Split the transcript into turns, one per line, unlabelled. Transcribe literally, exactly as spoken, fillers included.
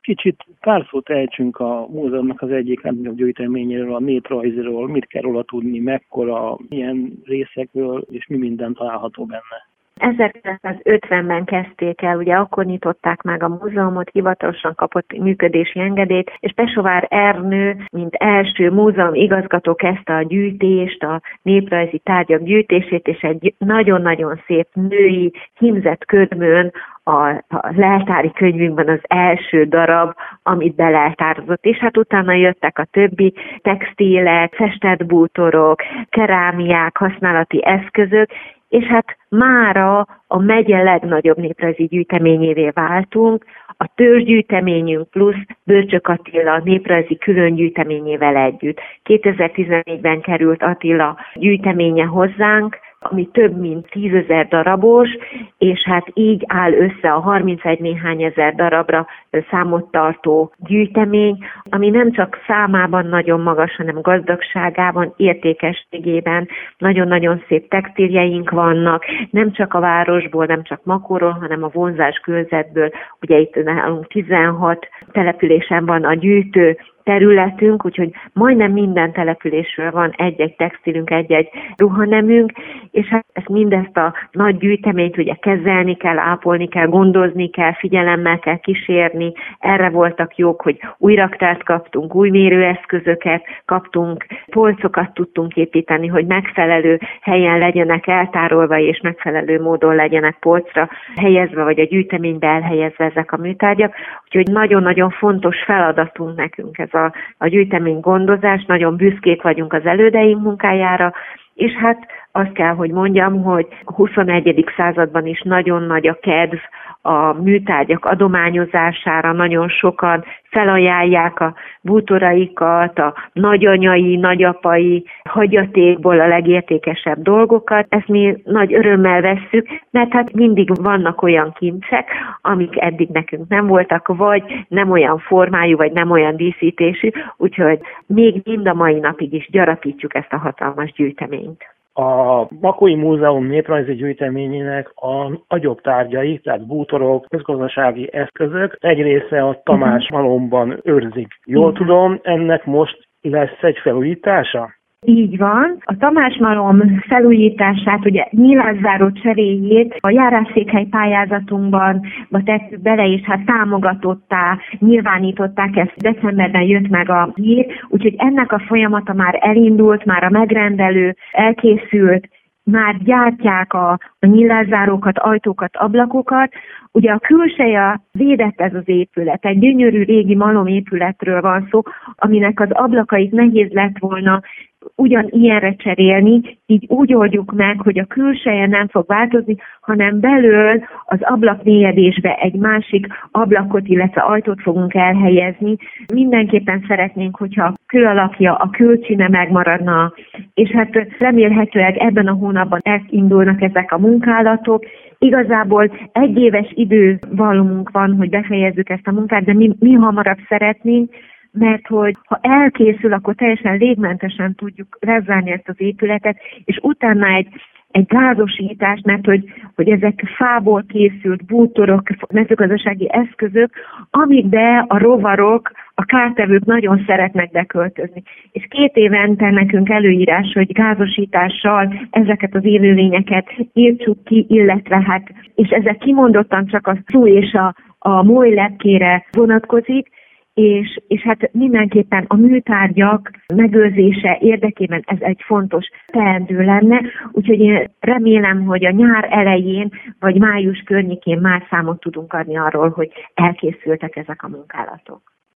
Kicsit pár szót ejtsünk a múzeumnak az egyik legnagyobb gyűjteményéről, a néprajzról, mit kell róla tudni, mekkora, milyen részekről, és mi minden található benne.
ezerkilencszázötvenben kezdték el, ugye akkor nyitották meg a múzeumot, hivatalosan kapott működési engedélyt, és Pesovár Ernő, mint első múzeum igazgató kezdte a gyűjtést, a néprajzi tárgyak gyűjtését, és egy nagyon-nagyon szép női hímzett ködmön a, a leltári könyvünkben az első darab, amit beleltározott, és hát utána jöttek a többi textilek, festett bútorok, kerámiák, használati eszközök, és hát mára a megye legnagyobb néprajzi gyűjteményévé váltunk, a törzsgyűjteményünk plusz Bölcsök Attila néprajzi külön gyűjteményével együtt. kétezer-tizennégyben került Attila gyűjteménye hozzánk, ami több mint tízezer darabos, és hát így áll össze a harmincegy néhány ezer darabra számot tartó gyűjtemény, ami nem csak számában nagyon magas, hanem gazdagságában, értékességében nagyon-nagyon szép textiljeink vannak, nem csak a városból, nem csak Makóról, hanem a vonzás körzetből. Ugye itt nálunk tizenhat településen van a gyűjtő területünk, úgyhogy majdnem minden településről van egy-egy textilünk, egy-egy ruhanemünk, és hát ezt mindezt a nagy gyűjteményt ugye kezelni kell, ápolni kell, gondozni kell, figyelemmel kell kísérni. Erre voltak jók, hogy új raktárt kaptunk, új mérőeszközöket kaptunk, polcokat tudtunk építeni, hogy megfelelő helyen legyenek eltárolva, és megfelelő módon legyenek polcra helyezve, vagy a gyűjteménybe elhelyezve ezek a műtárgyak. Úgyhogy nagyon-nagyon fontos feladatunk nekünk ez a, a gyűjtemény gondozás, nagyon büszkék vagyunk az elődeink munkájára, és hát azt kell, hogy mondjam, hogy a huszonegyedik században is nagyon nagy a kedv a műtárgyak adományozására, nagyon sokan felajánlják a bútoraikat, a nagyanyai, nagyapai hagyatékból a legértékesebb dolgokat. Ezt mi nagy örömmel vesszük, mert hát mindig vannak olyan kincsek, amik eddig nekünk nem voltak, vagy nem olyan formájú, vagy nem olyan díszítésű, úgyhogy még mind a mai napig is gyarapítjuk ezt a hatalmas gyűjteményt.
A Makói Múzeum néprajzi gyűjteményének a nagyobb tárgyai, tehát bútorok, közgazdasági eszközök egy része a Tamás Malomban őrzik. Jól tudom, ennek most lesz egy felújítása?
Így van. A Tamás Malom felújítását, ugye nyílászáró cseréjét a járásszékhely pályázatunkban tettük bele, és hát támogatottá nyilvánították, ezt decemberben jött meg a hír, úgyhogy ennek a folyamata már elindult, már a megrendelő elkészült, már gyártják a, a nyílászárókat, ajtókat, ablakokat. Ugye a külseje védett ez az épület, egy gyönyörű régi malomépületről van szó, aminek az ablakait nehéz lett volna ugyan ilyenre cserélni, így úgy oldjuk meg, hogy a külseje nem fog változni, hanem belül az ablakmélyedésbe egy másik ablakot, illetve ajtót fogunk elhelyezni. Mindenképpen szeretnénk, hogyha a külalakja, a külcsíne megmaradna, és hát remélhetőleg ebben a hónapban elindulnak ezek a munkálatok. Igazából egy éves idővalumunk van, hogy befejezzük ezt a munkát, de mi, mi hamarabb szeretnénk, mert hogy ha elkészül, akkor teljesen légmentesen tudjuk lezárni ezt az épületet, és utána egy, egy gázosítás, mert hogy, hogy ezek fából készült bútorok, mezőgazdasági eszközök, amikbe a rovarok, a kártevők nagyon szeretnek beköltözni. És két évente nekünk előírás, hogy gázosítással ezeket az élőlényeket írtsuk ki, illetve hát, és ezek kimondottan csak a szú és a, a moly lepkére vonatkozik, És, és hát mindenképpen a műtárgyak megőrzése érdekében ez egy fontos teendő lenne, úgyhogy én remélem, hogy a nyár elején vagy május környékén már számot tudunk adni arról, hogy elkészültek ezek a munkálatok.